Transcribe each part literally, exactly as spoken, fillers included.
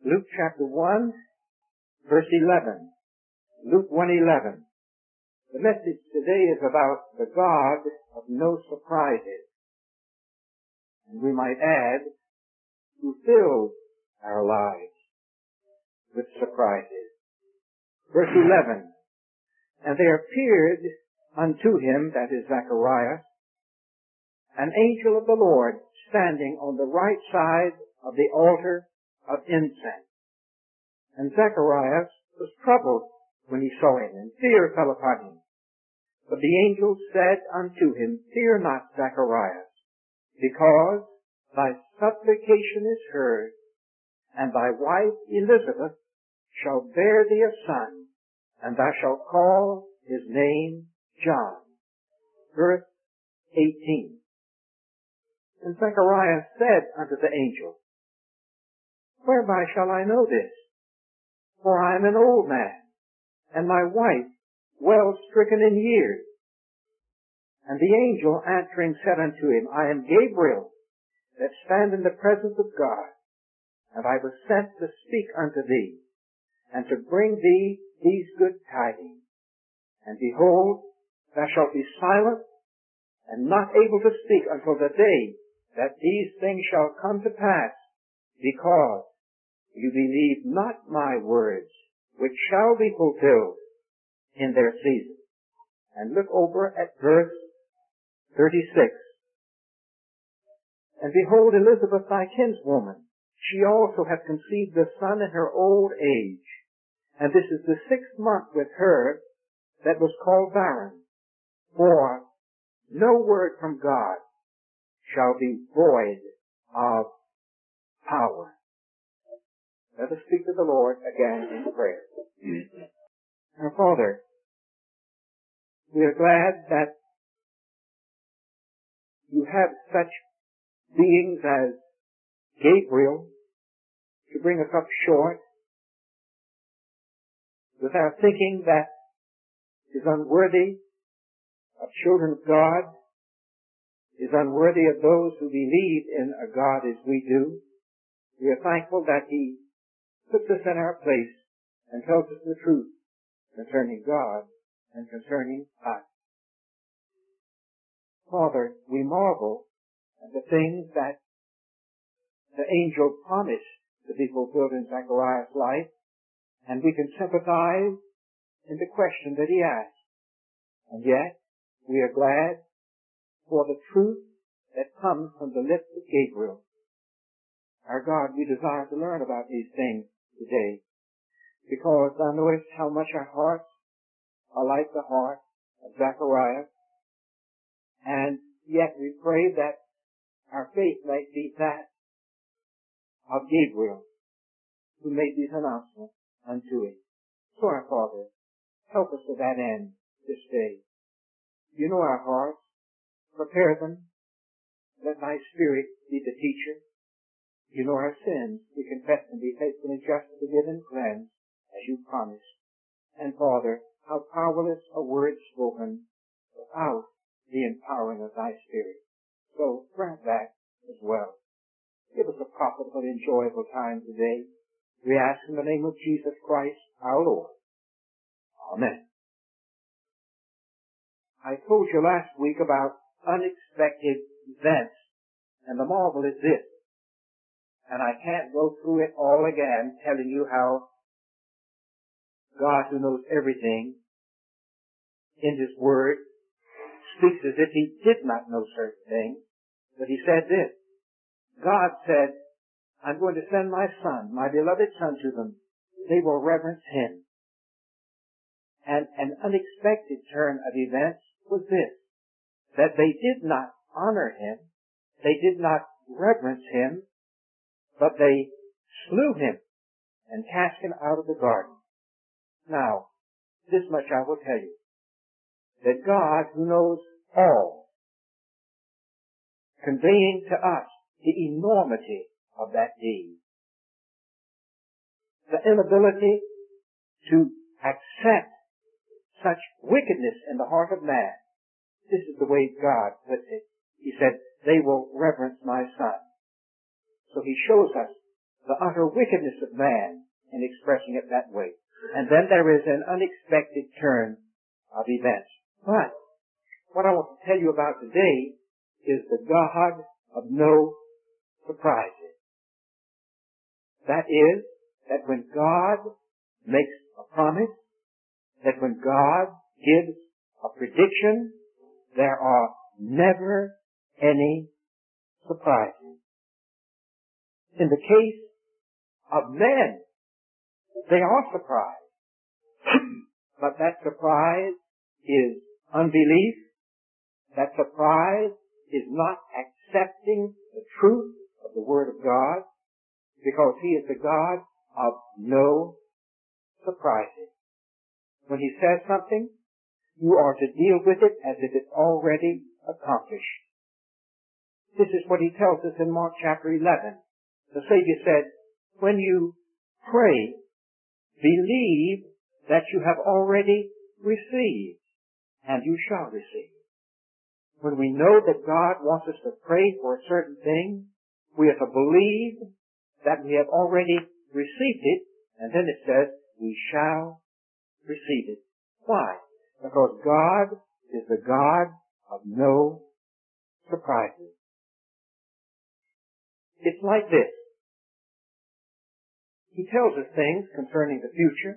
Luke chapter one, verse eleven. Luke one eleven. The message today is about the God of no surprises. And we might add, who fills our lives with surprises. Verse eleven. And there appeared unto him, that is Zacharias, an angel of the Lord standing on the right side of the altar of incense. And Zacharias was troubled when he saw him, and fear fell upon him. But the angel said unto him, Fear not, Zacharias, because thy supplication is heard, and thy wife Elizabeth shall bear thee a son, and thou shalt call his name John. Verse eighteen. And Zacharias said unto the angel, Whereby shall I know this? For I am an old man, and my wife well stricken in years. And the angel answering said unto him, I am Gabriel, that stand in the presence of God, and I was sent to speak unto thee, and to bring thee these good tidings. And behold, thou shalt be silent, and not able to speak until the day that these things shall come to pass, because you believe not my words, which shall be fulfilled in their season. And look over at verse thirty-six. And behold, Elizabeth thy kinswoman, she also hath conceived a son in her old age. And this is the sixth month with her that was called barren. For no word from God shall be void of power. Let us speak to the Lord again in prayer. Our Father, we are glad that you have such beings as Gabriel to bring us up short with our thinking that is unworthy of children of God, is unworthy of those who believe in a God as we do. We are thankful that He puts us in our place and tells us the truth concerning God and concerning us. Father, we marvel at the things that the angel promised to be fulfilled in Zacharias' life, and we can sympathize in the question that he asked. And yet, we are glad for the truth that comes from the lips of Gabriel. Our God, we desire to learn about these things today, because thou knowest how much our hearts are like the heart of Zacharias, and yet we pray that our faith might be that of Gabriel, who made these announcements unto him. So, our Father, help us to that end this day. You know our hearts. Prepare them. Let thy Spirit be the teacher. You know our sins. We confess and be faithful and just to forgive and cleanse, as you promised. And Father, how powerless a word spoken without the empowering of thy Spirit. So grant that as well. Give us a profitable, enjoyable time today. We ask in the name of Jesus Christ, our Lord. Amen. I told you last week about unexpected events, and the marvel is this. And I can't go through it all again, telling you how God, who knows everything, in His Word, speaks as if He did not know certain things. But He said this. God said, I'm going to send my Son, my beloved Son, to them. They will reverence Him. And an unexpected turn of events was this, that they did not honor Him, they did not reverence Him, but they slew Him and cast Him out of the garden. Now, this much I will tell you, that God, who knows all, conveying to us the enormity of that deed, the inability to accept such wickedness in the heart of man. This is the way God puts it. He said, they will reverence my Son. So He shows us the utter wickedness of man in expressing it that way. And then there is an unexpected turn of events. But what I want to tell you about today is the God of no surprises. That is, that when God makes a promise, that when God gives a prediction, there are never any surprises. In the case of men, they are surprised. But that surprise is unbelief. That surprise is not accepting the truth of the Word of God, because He is the God of no surprises. When He says something, you are to deal with it as if it's already accomplished. This is what He tells us in Mark chapter eleven. The Savior said, when you pray, believe that you have already received, and you shall receive. When we know that God wants us to pray for a certain thing, we have to believe that we have already received it, and then it says, we shall receive it. Why? Because God is the God of no surprises. It's like this. He tells us things concerning the future.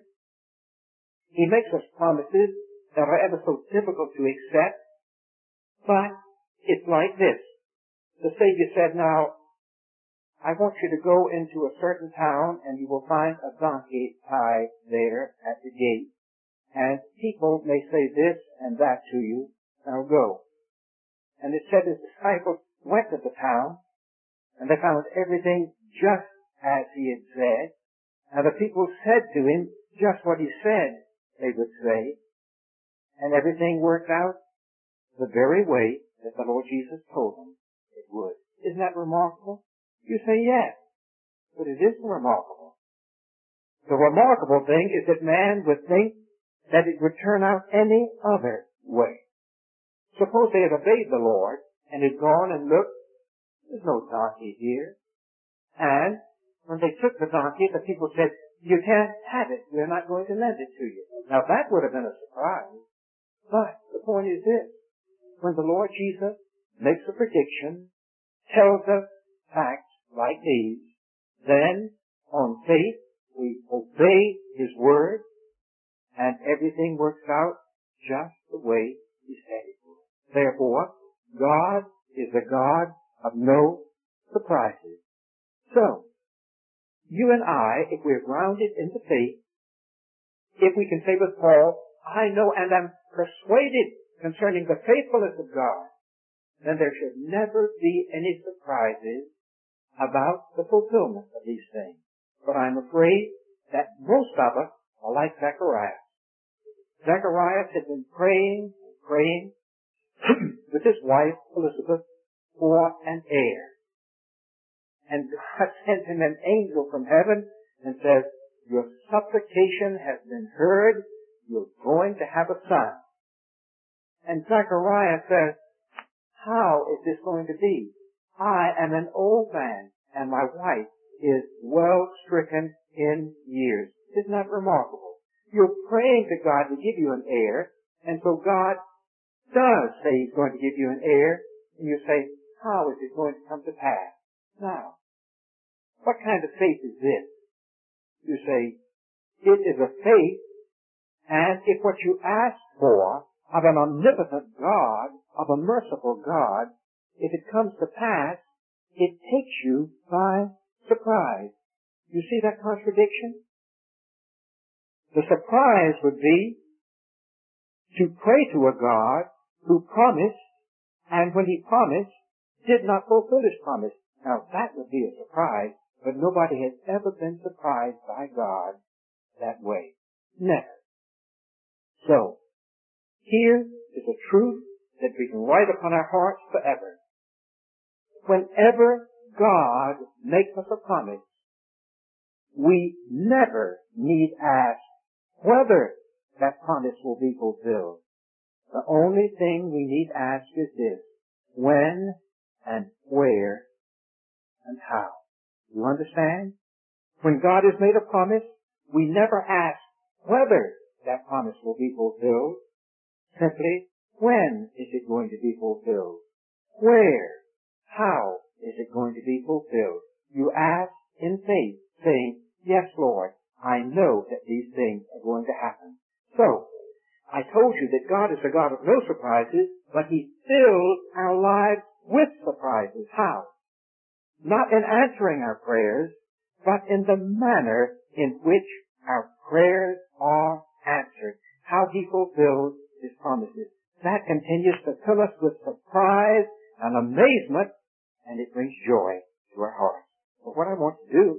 He makes us promises that are ever so difficult to accept. But it's like this. The Savior said, now, I want you to go into a certain town and you will find a donkey tied there at the gate. And people may say this and that to you. Now go. And it said his disciples went to the town and they found everything just as he had said. And the people said to him just what he said they would say. And everything worked out the very way that the Lord Jesus told them it would. Isn't that remarkable? You say yes, but it isn't remarkable. The remarkable thing is that man would think that it would turn out any other way. Suppose they had obeyed the Lord and had gone and looked, there's no donkey here. And when they took the donkey, the people said, you can't have it. We're not going to lend it to you. Now that would have been a surprise. But the point is this. When the Lord Jesus makes a prediction, tells us facts like these, then on faith we obey His word and everything works out just the way He said it would. Therefore, God is the God of no surprises. So, you and I, if we're grounded in the faith, if we can say with Paul, I know and am persuaded concerning the faithfulness of God, then there should never be any surprises about the fulfillment of these things. But I'm afraid that most of us are like Zacharias. Zacharias had been praying and praying with his wife, Elizabeth, for an heir. And God sent him an angel from heaven and says, your supplication has been heard. You're going to have a son. And Zacharias says, how is this going to be? I am an old man and my wife is well stricken in years. Isn't that remarkable? You're praying to God to give you an heir, and so God does say He's going to give you an heir, and you say, how is it going to come to pass? Now, what kind of faith is this? You say, it is a faith, and if what you ask for of an omnipotent God, of a merciful God, if it comes to pass, it takes you by surprise. You see that contradiction? The surprise would be to pray to a God who promised, and when He promised, did not fulfill His promise. Now that would be a surprise, but nobody has ever been surprised by God that way. Never. So, here is a truth that we can write upon our hearts forever. Whenever God makes us a promise, we never need ask whether that promise will be fulfilled. The only thing we need ask is this: when and where and how. You understand? When God has made a promise, we never ask whether that promise will be fulfilled. Simply, when is it going to be fulfilled? Where? How is it going to be fulfilled? You ask in faith, saying, yes, Lord, I know that these things are going to happen. So, I told you that God is a God of no surprises, but He fills our lives with surprises. How? Not in answering our prayers, but in the manner in which our prayers are answered. How He fulfills His promises. That continues to fill us with surprise and amazement, and it brings joy to our hearts. But what I want to do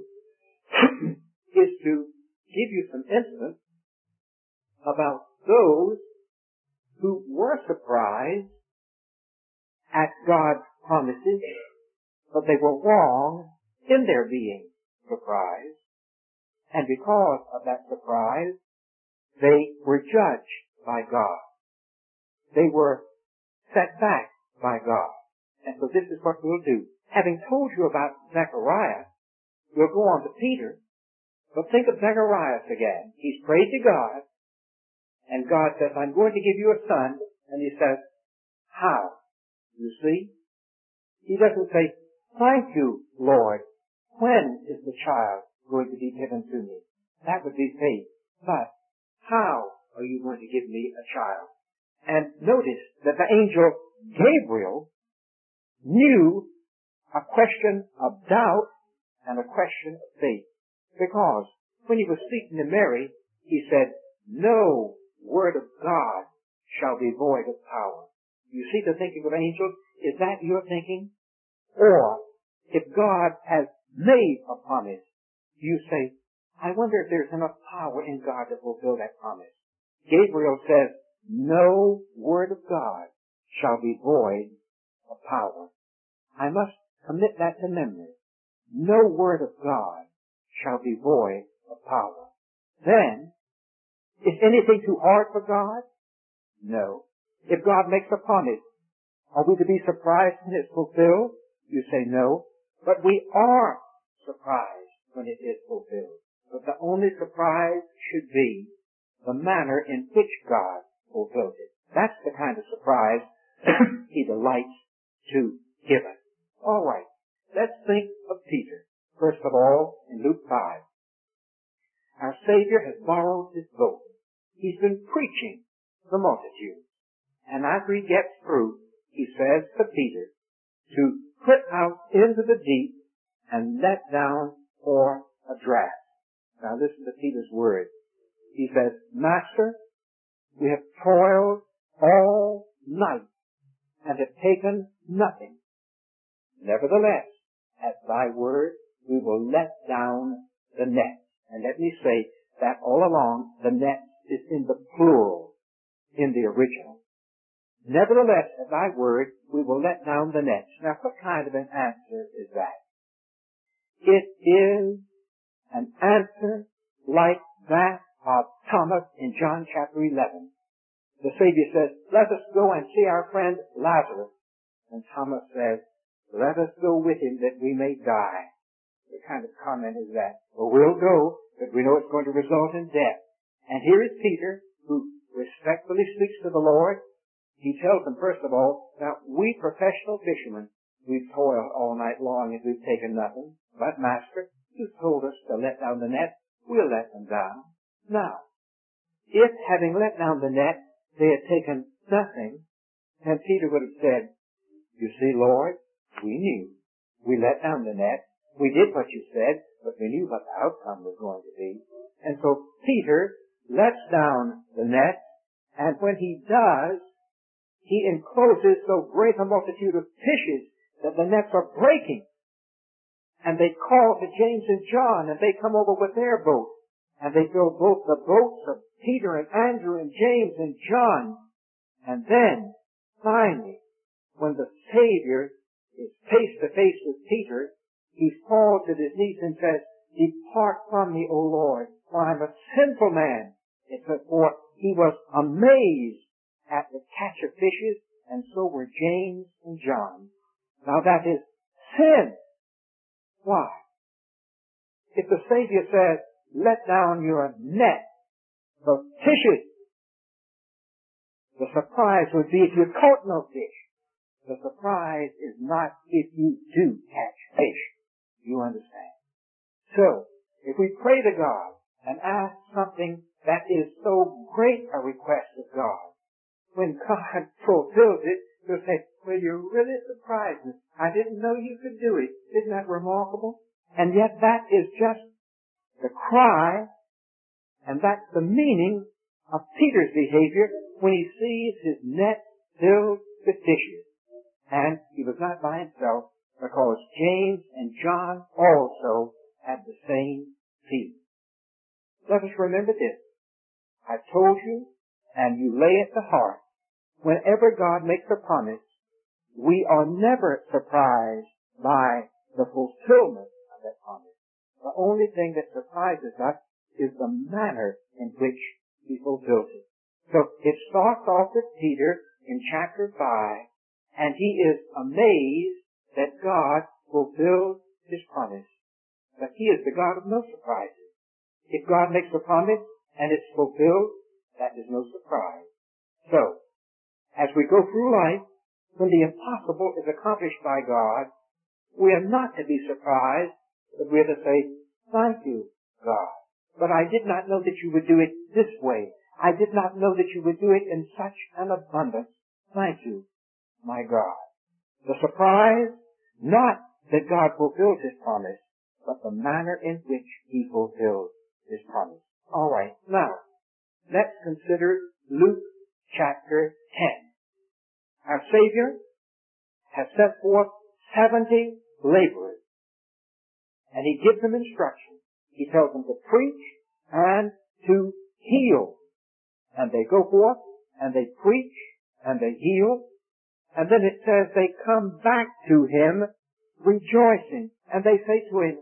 is to give you some incidents about those who were surprised at God's promises, but they were wrong in their being surprised. And because of that surprise, they were judged by God. They were set back by God. And so this is what we'll do. Having told you about Zechariah, we'll go on to Peter. But think of Zechariah again. He's prayed to God, and God says, I'm going to give you a son. And he says, how? You see? He doesn't say, thank you, Lord. When is the child going to be given to me? That would be faith. But how are you going to give me a child? And notice that the angel Gabriel knew a question of doubt and a question of faith. Because when he was speaking to Mary, he said, no word of God shall be void of power. You see the thinking of angels? Is that your thinking? Or, if God has made a promise, you say, I wonder if there's enough power in God to fulfill that promise. Gabriel says, no word of God shall be void of power. I must commit that to memory. No word of God shall be void of power. Then, is anything too hard for God? No. If God makes a promise, are we to be surprised when it's fulfilled? You say no. But we are surprised when it is fulfilled. But the only surprise should be the manner in which God fulfills it. That's the kind of surprise He delights to give us. All right. Let's think of Peter. First of all, in Luke five. Our Savior has borrowed his boat. He's been preaching to the multitude. And after he gets through, he says to Peter to put out into the deep and let down for a draught. Now listen to Peter's words. He says, Master, we have toiled all night and have taken nothing. Nevertheless, at thy word, we will let down the net. And let me say that all along, the net is in the plural in the original. Nevertheless, at thy word, we will let down the nets. Now, what kind of an answer is that? It is an answer like that of Thomas in John chapter eleven. The Savior says, let us go and see our friend Lazarus. And Thomas says, let us go with him that we may die. What kind of comment is that? Well, we'll go, but we know it's going to result in death. And here is Peter, who respectfully speaks to the Lord. He tells them, first of all, now, we professional fishermen, we've toiled all night long and we've taken nothing. But, Master, you've told us to let down the net. We'll let them down. Now, if having let down the net, they had taken nothing, then Peter would have said, you see, Lord, we knew. We let down the net. We did what you said, but we knew what the outcome was going to be. And so Peter lets down the net, and when he does, he encloses so great a multitude of fishes that the nets are breaking. And they call to James and John, and they come over with their boat. And they fill both the boats of Peter and Andrew and James and John. And then, finally, when the Savior is face to face with Peter, he falls at his knees and says, depart from me, O Lord, for I'm a sinful man. It's for he was amazed at the catch of fishes, and so were James and John. Now that is sin. Why? If the Savior says, let down your net of fishes, the surprise would be if you caught no fish. The surprise is not if you do catch fish. You understand? So, if we pray to God and ask something that is so great a request of God, when God fulfills it, you'll say, well, you really surprised me. I didn't know you could do it. Isn't that remarkable? And yet that is just the cry, and that's the meaning of Peter's behavior when he sees his net filled with fishes. And he was not by himself, because James and John also had the same feeling. Let us remember this. I told you, and you lay at the heart, whenever God makes a promise, we are never surprised by the fulfillment of that promise. The only thing that surprises us is the manner in which he fulfills it. So it starts off with Peter in chapter five, and he is amazed that God fulfills his promise. But he is the God of no surprises. If God makes a promise and it's fulfilled, that is no surprise. So, as we go through life, when the impossible is accomplished by God, we are not to be surprised, but we are to say, thank you, God. But I did not know that you would do it this way. I did not know that you would do it in such an abundance. Thank you, my God. The surprise, not that God fulfills his promise, but the manner in which he fulfills his promise. All right, now, let's consider Luke chapter ten. Our Savior has set forth seventy laborers, and he gives them instructions. He tells them to preach and to heal. And they go forth, and they preach, and they heal, and then it says they come back to him rejoicing, and they say to him,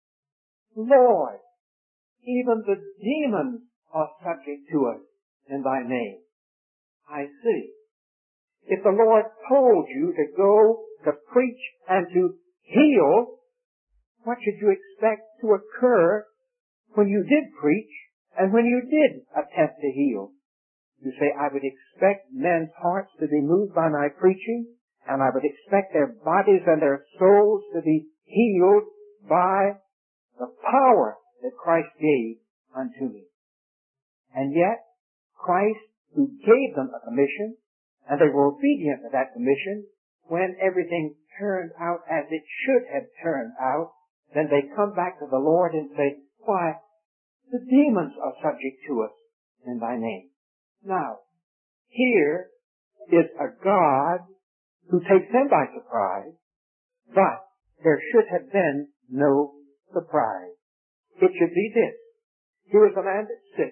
Lord, even the demons are subject to us in thy name. I see. If the Lord told you to go to preach and to heal, what should you expect to occur when you did preach and when you did attempt to heal? You say, I would expect men's hearts to be moved by my preaching, and I would expect their bodies and their souls to be healed by the power that Christ gave unto me. And yet, Christ, who gave them a commission, and they were obedient to that commission, when everything turned out as it should have turned out, then they come back to the Lord and say, why, the demons are subject to us in thy name. Now, here is a God who takes them by surprise, but there should have been no surprise. It should be this. Here is a man that's sick,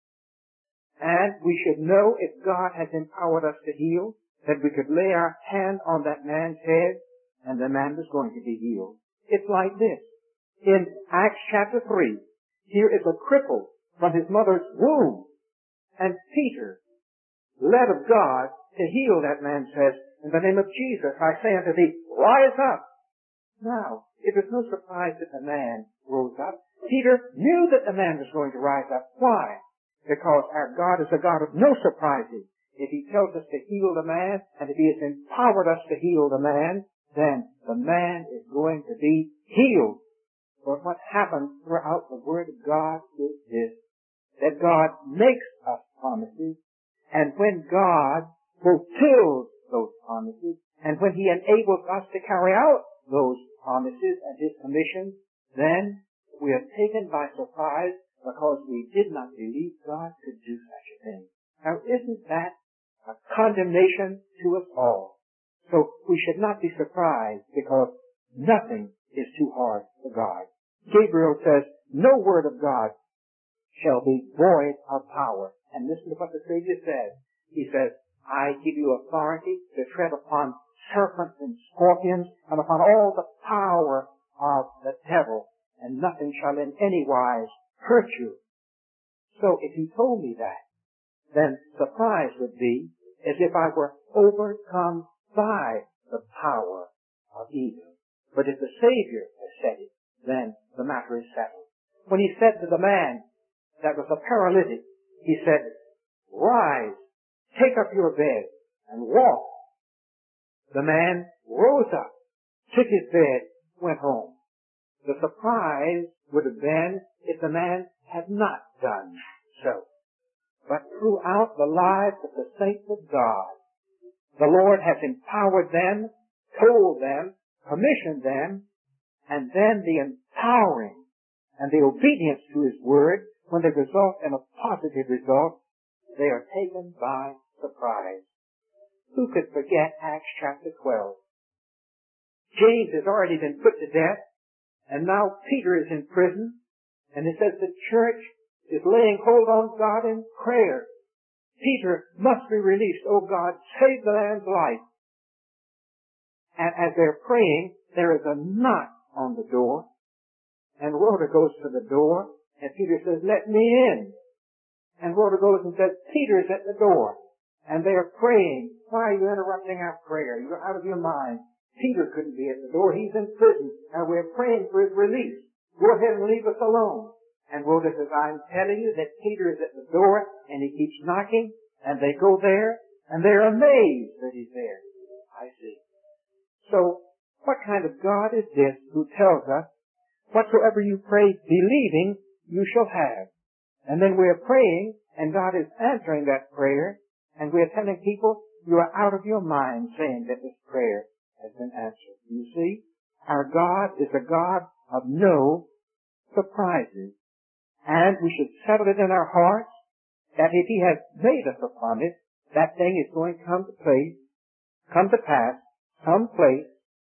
and we should know if God has empowered us to heal, that we could lay our hand on that man's head, and the man was going to be healed. It's like this. In Acts chapter three, here is a cripple from his mother's womb, and Peter, led of God to heal that man, says, in the name of Jesus, I say unto thee, rise up. Now, it was no surprise that the man rose up. Peter knew that the man was going to rise up. Why? Because our God is a God of no surprises. If he tells us to heal the man, and if he has empowered us to heal the man, then the man is going to be healed. But what happens throughout the Word of God is this, that God makes us promises, and when God fulfills those promises, and when he enables us to carry out those promises and his commissions, then we are taken by surprise because we did not believe God could do such a thing. Now, isn't that a condemnation to us all? So we should not be surprised because nothing is too hard for God. Gabriel says, no word of God shall be void of power. And listen to what the Savior says. He says, I give you authority to tread upon serpents and scorpions and upon all the power of the devil, and nothing shall in any wise hurt you. So if he told me that, then surprise would be as if I were overcome by the power of evil. But if the Savior has said it, then the matter is settled. When he said to the man that was a paralytic, he said, rise, take up your bed, and walk. The man rose up, took his bed, went home. The surprise would have been if the man had not done so. But throughout the lives of the saints of God, the Lord has empowered them, told them, commissioned them, and then the empowering and the obedience to His Word, when they result in a positive result, they are taken by surprise. Who could forget Acts chapter twelve? James has already been put to death, and now Peter is in prison, and it says the church is laying hold on God in prayer. Peter must be released. Oh God, save the man's life. And as they're praying, there is a knock on the door, and Rhoda goes to the door, and Peter says, let me in. And Rhoda goes and says, Peter's at the door. And they are praying. Why are you interrupting our prayer? You're out of your mind. Peter couldn't be at the door. He's in prison. And we're praying for his release. Go ahead and leave us alone. And Rhoda says, I'm telling you that Peter is at the door, and he keeps knocking, and they go there, and they're amazed that he's there. I see. So, what kind of God is this who tells us, whatsoever you pray believing, you shall have? And then we're praying, and God is answering that prayer, and we're telling people, you are out of your mind saying that this prayer has been answered. You see, our God is a God of no surprises. And we should settle it in our hearts that if He has made us a promise, that thing is going to come to place, come to pass, someplace,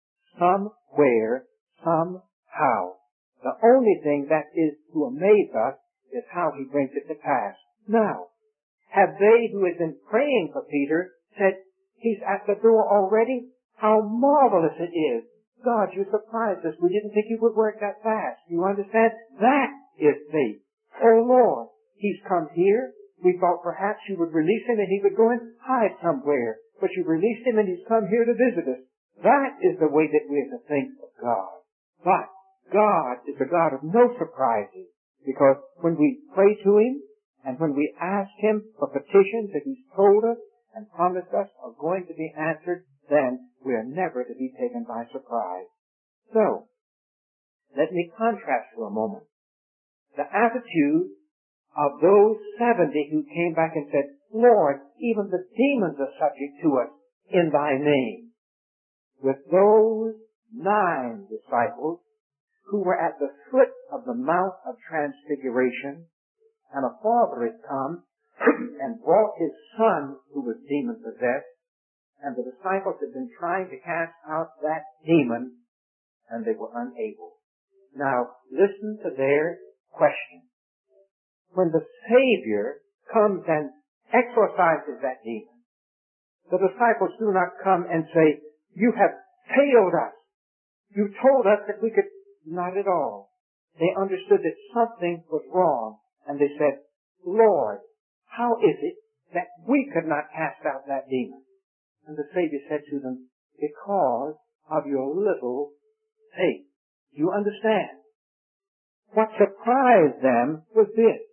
somewhere, somehow. The only thing that is to amaze us is how He brings it to pass. Now, have they who have been praying for Peter said, he's at the door already? How marvelous it is. God, you surprised us. We didn't think you would work that fast. You understand? That is faith. Oh Lord, he's come here. We thought perhaps you would release him and he would go and hide somewhere. But you released him and he's come here to visit us. That is the way that we are to think of God. But God is a God of no surprises. Because when we pray to Him, and when we ask Him for petitions that He's told us and promised us are going to be answered, then we are never to be taken by surprise. So, let me contrast for a moment the attitude of those seventy who came back and said, Lord, even the demons are subject to us in Thy name, with those nine disciples who were at the foot of the Mount of Transfiguration, and a father had come and brought his son who was demon-possessed, and the disciples had been trying to cast out that demon, and they were unable. Now, listen to their question. When the Savior comes and exorcises that demon, the disciples do not come and say, you have failed us. You told us that we could. Not at all. They understood that something was wrong, and they said, Lord, how is it that we could not cast out that demon? And the Savior said to them, because of your little faith. You understand? What surprised them was this.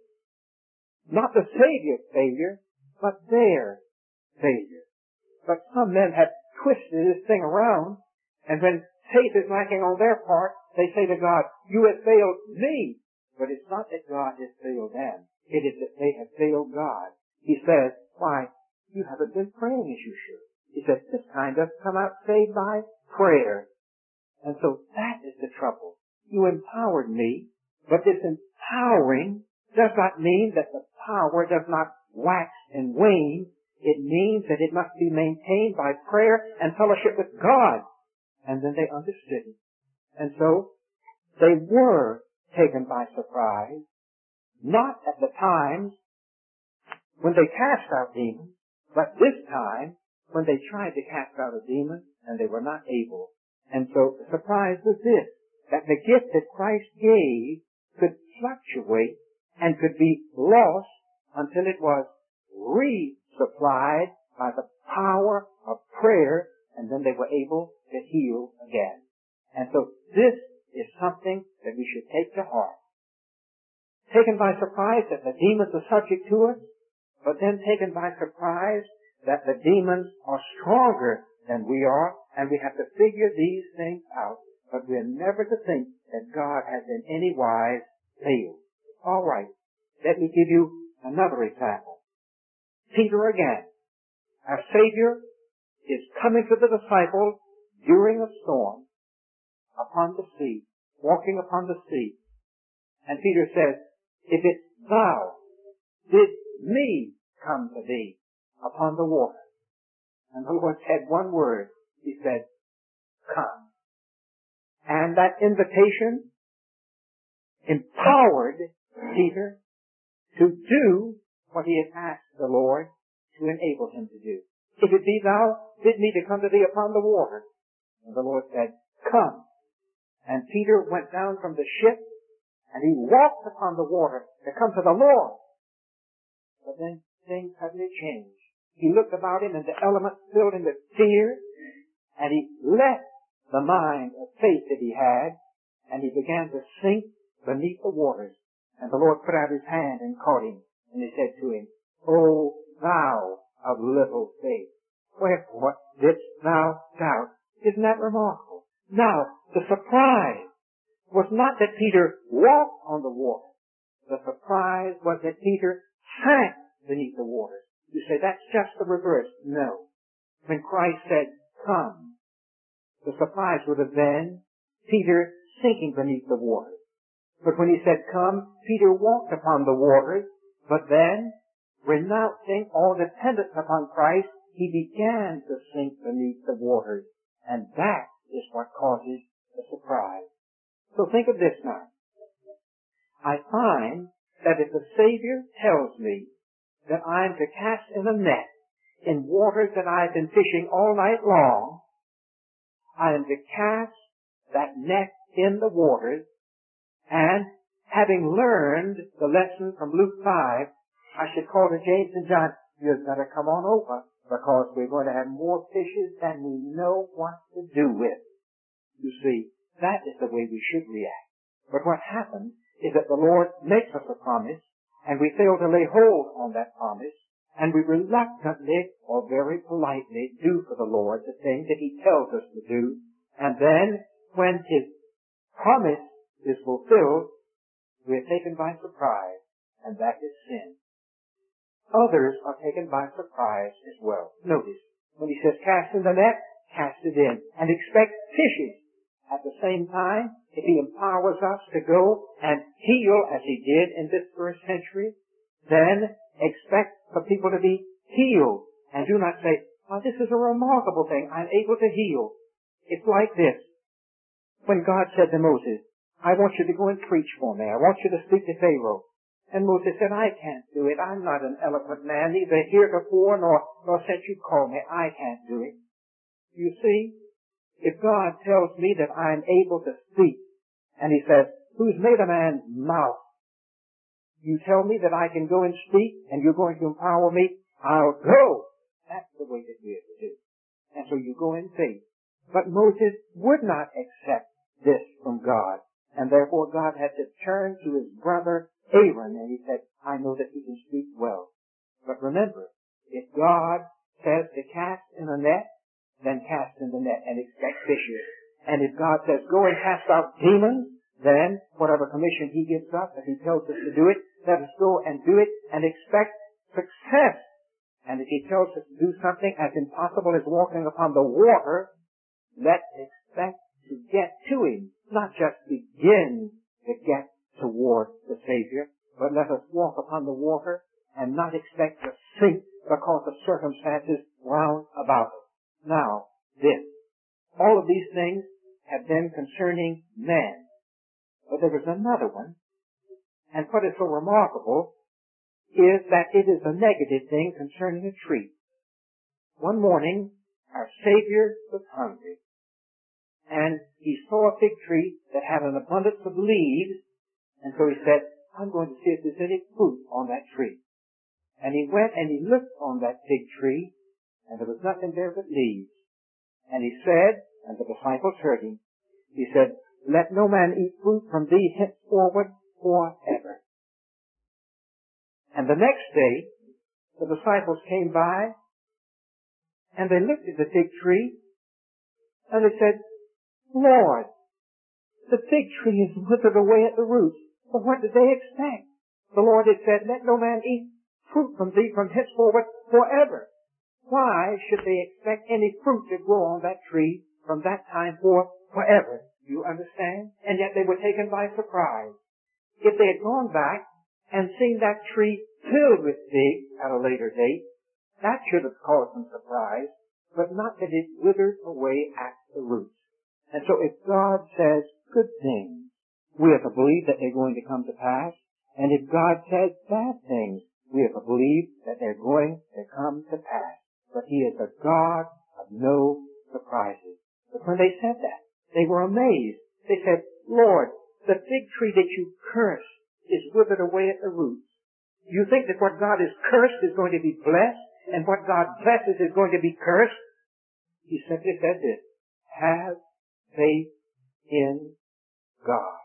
Not the Savior's failure, but their failure. But some men had twisted this thing around, and when faith is lacking on their part, they say to God, you have failed me. But it's not that God has failed them. It is that they have failed God. He says, why, you haven't been praying as you should. He says, this kind does come out saved by prayer. And so that is the trouble. You empowered me, but this empowering does not mean that the power does not wax and wane. It means that it must be maintained by prayer and fellowship with God. And then they understood it. And so they were taken by surprise, not at the times when they cast out demons, but this time when they tried to cast out a demon and they were not able. And so the surprise was this, that the gift that Christ gave could fluctuate and could be lost until it was resupplied by the power of prayer, and then they were able to heal again. And so this is something that we should take to heart. taken by surprise that the demons are subject to us, but then taken by surprise that the demons are stronger than we are, and we have to figure these things out. But we're never to think that God has in any wise failed. All right, let me give you another example. Peter again. Our Savior is coming to the disciples during a storm upon the sea, walking upon the sea. And Peter says, if it's thou, bid me come to thee upon the water. And the Lord said one word. He said, come. And that invitation empowered Peter to do what he had asked the Lord to enable him to do. If it be thou, bid me to come to thee upon the water. And the Lord said, come. And Peter went down from the ship, and he walked upon the water to come to the Lord. But then things suddenly changed. He looked about him, and the elements filled him with fear, and he left the mind of faith that he had, and he began to sink beneath the waters. And the Lord put out his hand and caught him, and he said to him, O thou of little faith, wherefore didst thou doubt? Isn't that remarkable? Now, the surprise was not that Peter walked on the water. The surprise was that Peter sank beneath the waters. You say, that's just the reverse. No. When Christ said, come, the surprise would have been Peter sinking beneath the waters. But when he said, come, Peter walked upon the waters, but then, renouncing all dependence upon Christ, he began to sink beneath the waters. And that is what causes the surprise. So think of this now. I find that if the Savior tells me that I'm to cast in a net in waters that I've been fishing all night long, I am to cast that net in the waters, and having learned the lesson from Luke five, I should call to James and John, you've got to come on over, because we're going to have more fishes than we know what to do with. You see, that is the way we should react. But what happens is that the Lord makes us a promise, and we fail to lay hold on that promise, and we reluctantly or very politely do for the Lord the thing that He tells us to do, and then when His promise is fulfilled, we are taken by surprise, and that is sin. Others are taken by surprise as well. Notice, when He says cast in the net, cast it in, and expect fishes. At the same time, if He empowers us to go and heal as He did in this first century, then expect for people to be healed. And do not say, oh, this is a remarkable thing. I'm able to heal. It's like this. When God said to Moses, I want you to go and preach for me. I want you to speak to Pharaoh. And Moses said, I can't do it. I'm not an eloquent man, neither heretofore nor, nor since you called me. I can't do it. You see, if God tells me that I'm able to speak, and He says, who's made a man's mouth? You tell me that I can go and speak, and you're going to empower me, I'll go. That's the way that we are to do. And so you go in faith. But Moses would not accept this from God. And therefore God had to turn to his brother Aaron, and he said, I know that he can speak well. But remember, if God says to cast in a net, then cast in the net and expect fishes. And if God says, go and cast out demons, then whatever commission He gives us, if He tells us to do it, let us go and do it and expect success. And if He tells us to do something as impossible as walking upon the water, let's expect to get to Him, not just begin to get toward the Savior, but let us walk upon the water and not expect to sink because of circumstances round about us. Now, this. All of these things have been concerning man. But there is another one. And what is so remarkable is that it is a negative thing concerning a tree. One morning, our Savior was hungry. And He saw a fig tree that had an abundance of leaves. And so He said, I'm going to see if there's any fruit on that tree. And He went and He looked on that fig tree, and there was nothing there but leaves. And He said, and the disciples heard Him, He said, let no man eat fruit from thee henceforward forever. And the next day, the disciples came by, and they looked at the fig tree, and they said, Lord, the fig tree is withered away at the roots. But what did they expect? The Lord had said, let no man eat fruit from thee from henceforward forever. Why should they expect any fruit to grow on that tree from that time forth forever? Do you understand? And yet they were taken by surprise. If they had gone back and seen that tree filled with figs at a later date, that should have caused them surprise, but not that it withered away at the roots. And so if God says good things, we have to believe that they're going to come to pass. And if God says bad things, we have to believe that they're going to come to pass. But He is a God of no surprises. But when they said that, they were amazed. They said, Lord, the fig tree that you cursed is withered away at the roots. You think that what God has cursed is going to be blessed, and what God blesses is going to be cursed? He simply said this, have faith in God.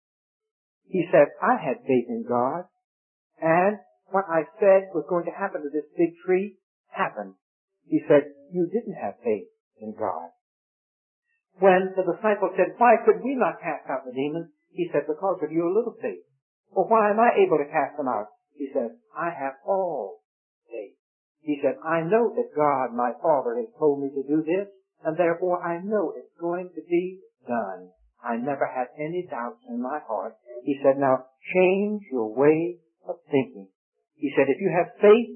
He said, I had faith in God, and what I said was going to happen to this fig tree happened. He said, you didn't have faith in God. When the disciples said, why could we not cast out the demons? He said, because of your little faith. Well, why am I able to cast them out? He said, I have all faith. He said, I know that God, my Father, has told me to do this, and therefore I know it's going to be done. I never had any doubts in my heart. He said, now change your way of thinking. He said, if you have faith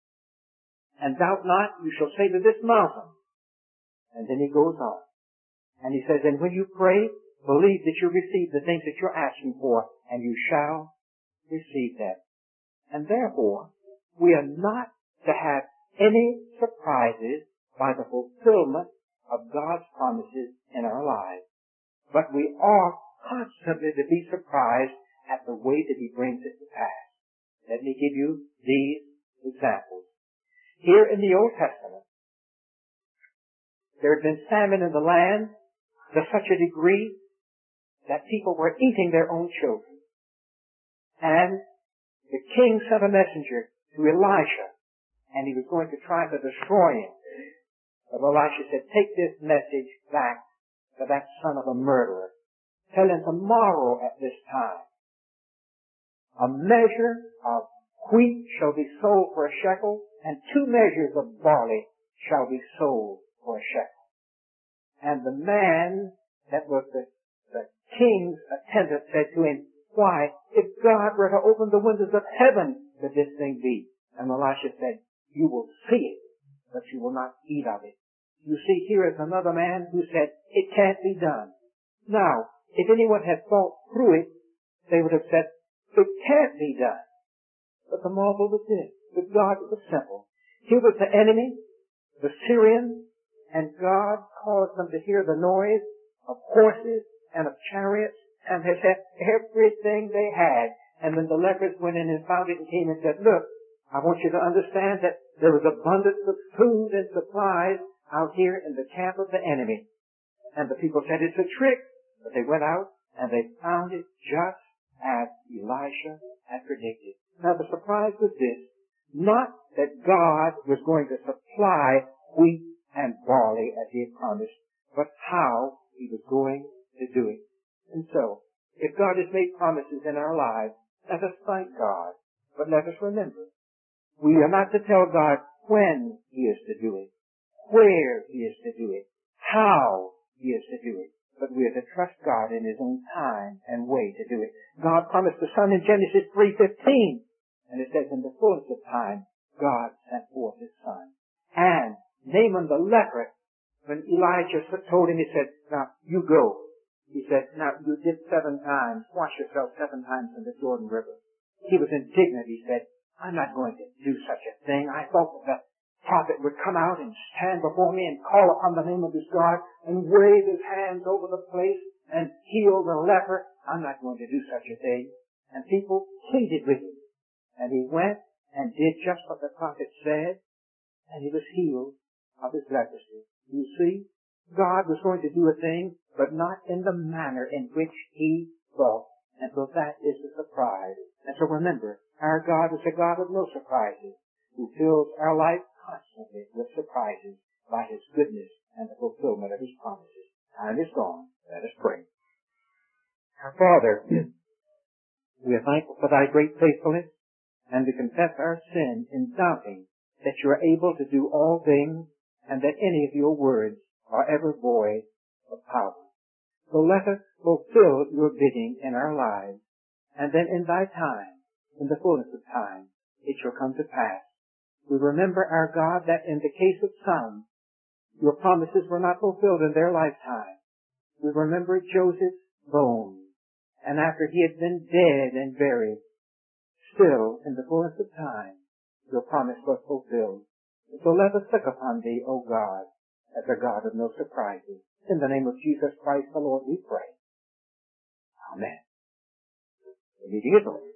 and doubt not, you shall say to this mountain. And then he goes on. And he says, and when you pray, believe that you receive the things that you're asking for, and you shall receive them. And therefore, we are not to have any surprises by the fulfillment of God's promises in our lives. But we are constantly to be surprised at the way that He brings it to pass. Let me give you these examples. Here in the Old Testament, there had been famine in the land to such a degree that people were eating their own children. And the king sent a messenger to Elisha, and he was going to try to destroy him. But Elisha said, take this message back to that son of a murderer. Tell him tomorrow at this time, a measure of wheat shall be sold for a shekel, and two measures of barley shall be sold for a shekel. And the man that was the, the king's attendant said to him, why, if God were to open the windows of heaven, could this thing be? And Elisha said, you will see it, but you will not eat of it. You see, here is another man who said, it can't be done. Now, if anyone had thought through it, they would have said, it can't be done. But the marvel was this, with God it was simple. Here was the enemy, the Syrians, and God caused them to hear the noise of horses and of chariots, and they had everything they had. And then the lepers went in and found it and came and said, look, I want you to understand that there was abundance of food and supplies out here in the camp of the enemy. And the people said, it's a trick. But they went out and they found it just as Elisha had predicted. Now the surprise was this, not that God was going to supply wheat and barley as He had promised, but how He was going to do it. And so, if God has made promises in our lives, let us thank God, but let us remember, we are not to tell God when He is to do it, where He is to do it, how He is to do it, but we are to trust God in His own time and way to do it. God promised the Son in Genesis three fifteen, and it says, in the fullness of time, God sent forth His Son. And Naaman the leper, when Elijah told him, he said, now, you go. He said, now, you did seven times, wash yourself seven times in the Jordan River. He was indignant. He said, I'm not going to do such a thing. I thought that the prophet would come out and stand before me and call upon the name of his God and wave his hands over the place and heal the leper. I'm not going to do such a thing. And people pleaded with him. And he went and did just what the prophet said, and he was healed of his leprosy. You see, God was going to do a thing, but not in the manner in which he thought. And so that is the surprise And so remember, our God is a God of no surprises, who fills our life constantly with surprises by His goodness and the fulfillment of His promises. Time is gone. Let us pray. Our Father, we are thankful for Thy great faithfulness, and we confess our sin in doubting that You are able to do all things, and that any of Your words are ever void of power. So let us fulfill Your bidding in our lives, and then in Thy time, in the fullness of time, it shall come to pass. We remember, our God, that in the case of some, Your promises were not fulfilled in their lifetime. We remember Joseph's bones, and after he had been dead and buried, still, in the fullness of time, Your promise was fulfilled. So let us look upon Thee, O God, as a God of no surprises. In the name of Jesus Christ the Lord we pray. Amen. The meeting is over.